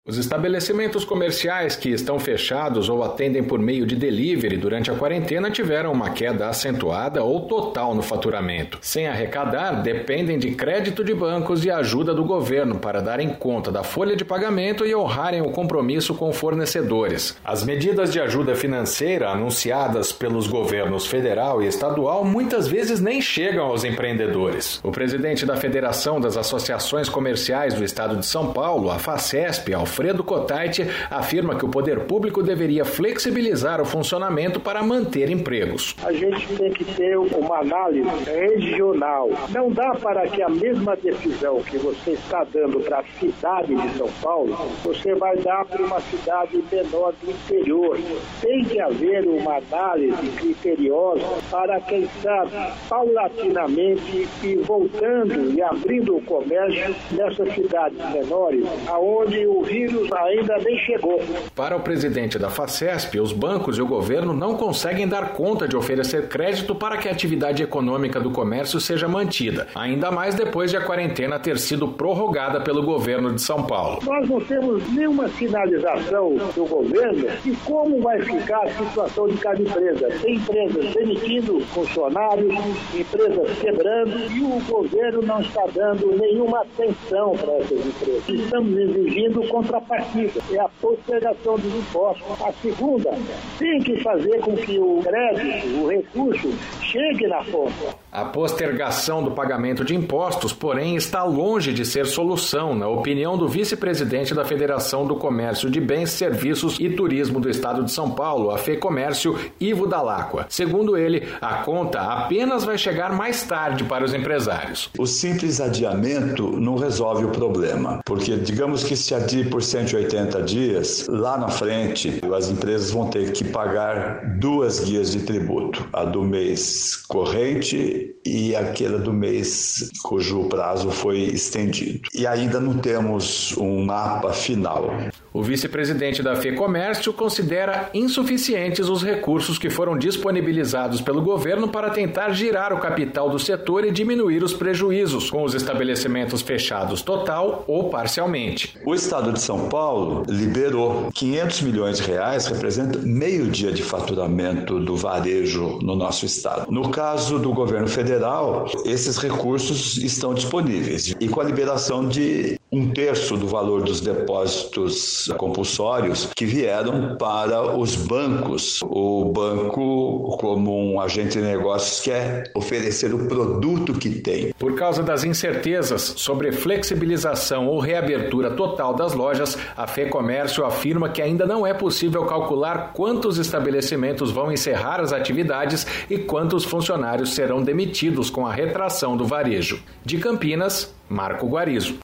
Os estabelecimentos comerciais que estão fechados ou atendem por meio de delivery durante a quarentena tiveram uma queda acentuada ou total no faturamento. Sem arrecadar, dependem de crédito de bancos e ajuda do governo para darem conta da folha de pagamento e honrarem o compromisso com fornecedores. As medidas de ajuda financeira anunciadas pelos governos federal e estadual muitas vezes nem chegam aos empreendedores. O presidente da Federação das Associações Comerciais do Estado de São Paulo, a FACESP, Alfredo Cotait, afirma que o poder público deveria flexibilizar o funcionamento para manter empregos. A gente tem que ter uma análise regional. Não dá para que a mesma decisão que você está dando para a cidade de São Paulo, você vai dar para uma cidade menor do interior. Tem que haver uma análise criteriosa para, quem sabe, paulatinamente ir voltando e abrindo o comércio nessas cidades menores, aonde o vírus ainda nem chegou. Para o presidente da FACESP, os bancos e o governo não conseguem dar conta de oferecer crédito para que a atividade econômica do comércio seja mantida, ainda mais depois de a quarentena ter sido prorrogada pelo governo de São Paulo. Nós não temos nenhuma sinalização do governo de como vai ficar a situação de cada empresa. Tem empresas demitindo funcionários, empresas quebrando, e o governo não está dando nenhuma atenção para essas empresas. Estamos exigindo contrapartida, é a postergação dos impostos. A segunda, tem que fazer com que o crédito, o recurso, chegue na ponta. A postergação do pagamento de impostos, porém, está longe de ser solução, na opinião do vice-presidente da Federação do Comércio de Bens, Serviços e Turismo do Estado de São Paulo, a FEComércio, Ivo Dall'Acqua. Segundo ele, a conta apenas vai chegar mais tarde para os empresários. O simples adiamento não resolve o problema, porque digamos que se adie por 180 dias, lá na frente as empresas vão ter que pagar duas guias de tributo, a do mês corrente e aquela do mês cujo prazo foi estendido. E ainda não temos um mapa final. O vice-presidente da FEComércio considera insuficientes os recursos que foram disponibilizados pelo governo para tentar girar o capital do setor e diminuir os prejuízos, com os estabelecimentos fechados total ou parcialmente. O Estado de São Paulo liberou 500 milhões de reais, representa meio dia de faturamento do varejo no nosso estado. No caso do governo federal, esses recursos estão disponíveis e com a liberação de 1/3 do valor dos depósitos compulsórios que vieram para os bancos. O banco, como um agente de negócios, quer oferecer o produto que tem. Por causa das incertezas sobre flexibilização ou reabertura total das lojas, a FEComércio afirma que ainda não é possível calcular quantos estabelecimentos vão encerrar as atividades e quantos funcionários serão demitidos com a retração do varejo. De Campinas, Marco Guarizo.